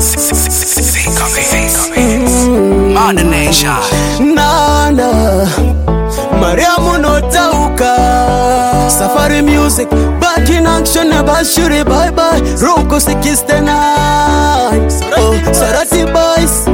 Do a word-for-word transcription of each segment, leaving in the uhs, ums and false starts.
Mother Nation. Nana Mariamu no tauka. Safari music back in action. Bashiri bye bye. Roko sixty-nine. Oh, Sarati boys.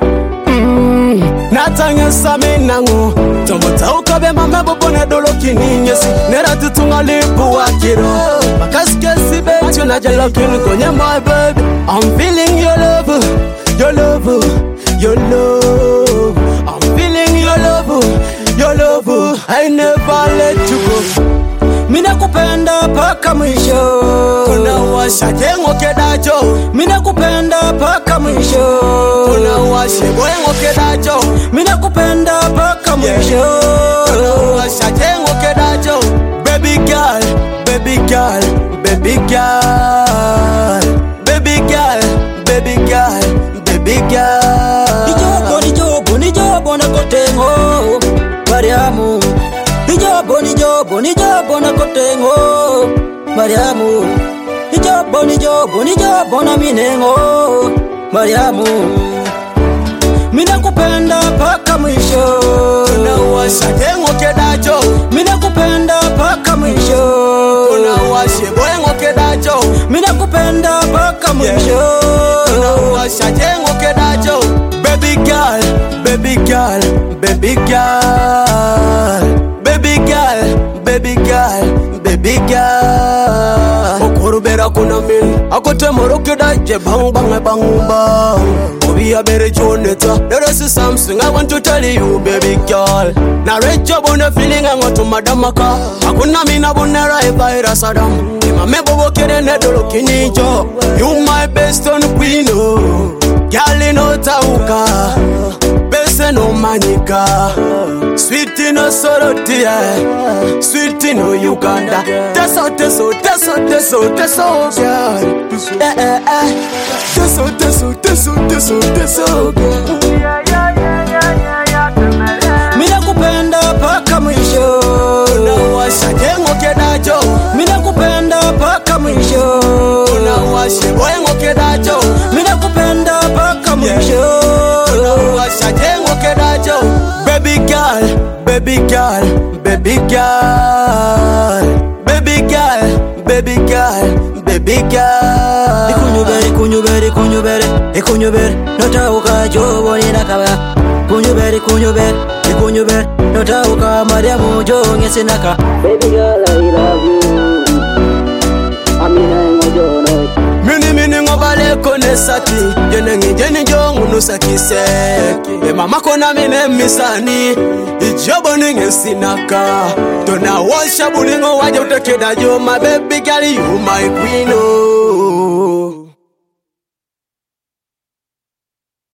Natanya saminango Tombo tauka be mame bobone dolo kininyesi Nera tutunga lipu wakiro Makaskesi bet na jalo kinu konye my baby. I'm feeling your love, your love, your love. I'm feeling your love, your love. I never let you go. Mina kupenda paka mwisho. Kuna washa jengo kedajo. Mina kupenda paka mwisho. Kuna washa jengo kedajo. Mina kupenda paka mwisho. Kuna washa jengo kedajo. Baby girl, baby girl, baby girl, baby girl, baby girl, baby girl. Nijobo, nijobo, nijobo na kotengo Mariamu. Nijobo, nijobo, nijobo na kotengo Mariamu. Nijobo, nijobo, nijobo na minengo Mariamu. Mina kupenda paka mwisho. Kuna washa jengo kedajo. Mina kupenda paka mwisho. Kuna washa jengo kedajo. Mina kupenda paka mwisho. Kuna washa jengo kedajo. Baby girl, baby girl, baby girl, baby girl, baby girl, baby girl. Okorubera kuna min akote moroke daje bang bang bang bang. Obi abere joneta. There is something I want to tell you, baby girl. Na recho bone feeling I want to madamaka. Akuna mina bonera e virus adam. Mame bobo kere ne dolo kinijo. You my best on queen oh. Girl no tauka. Bese no manika. Sweet no sorotia. Sweet no Uganda. Teso teso teso teso teso girl. Eh eh eh. Teso teso teso teso teso girl. Mina kupenda paka mwisho. Kuna washa jengo kedajo. Mina kupenda paka mwisho. Kuna washa jengo kedajo. Mina kupenda paka mwisho. Kuna washa jengo kedajo. Baby girl, baby girl, baby girl, baby girl, baby girl, baby girl. Ikunyubere, kunyubere, kunyubere, ikunyubere. Notauka jobo ni nakaba. Kunyubere, kunyubere, ikunyubere. Notauka Mariamu jonge sinaka. Baby girl, I love you. Amina ngojono. Mini mini ngobale kone sati. Jene ngi jene jongu nusaki seki. E mama kona mine misani. Ijobo ninge sinaka. Tona washa bulingo waje utekedajo. My baby girl, you my queen oh.